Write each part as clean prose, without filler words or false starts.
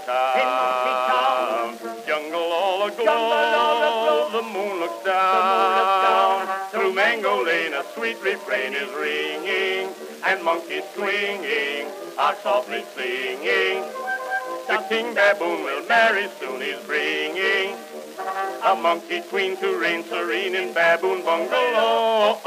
Town. Jungle all aglow, the moon looks down. Through Mango Lane a sweet refrain is ringing, and monkeys swinging are softly singing. The King Baboon will marry soon, he's bringing a monkey queen to reign serene in Baboon Bungalow.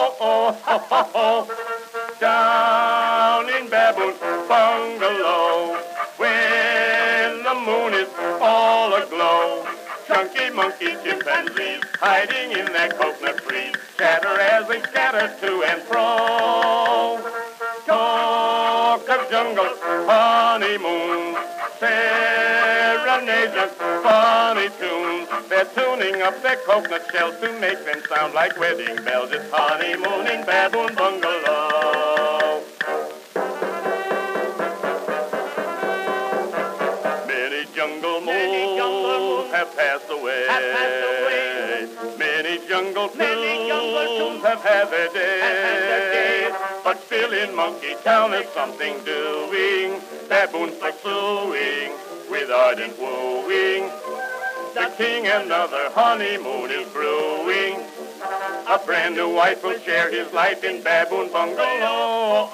Down in Baboon Bungalow, when the moon is all aglow, chunky monkey chimpanzees hiding in their coconut trees chatter as they scatter to and fro. Talk of jungle honeymoon, serenades and funny tunes. They're tuning up their coconut shells to make them sound like wedding bells. It's honeymoon in Baboon Bungalow. Many jungle moons have passed away. Many jungle tunes have had their day. But still in Monkey Town there's something doing. Baboons pursuing with ardent wooing. The king another honeymoon is brewing. A brand new wife will share his life in Baboon Bungalow.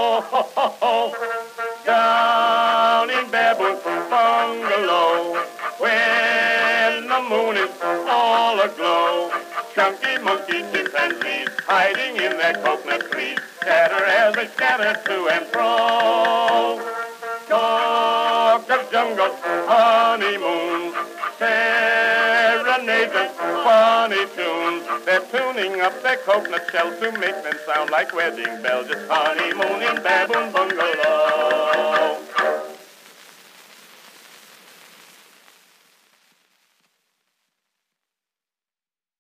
Down in Baboon Bungalow, when the moon is all aglow, chunky monkey chimpanzees hiding in their coconut trees chatter as they scatter to and fro. Talk of jungle honeymoon, serenades and funny tunes. They're tuning up their coconut shells to make them sound like wedding bells. It's honeymoon in Baboon Bungalow.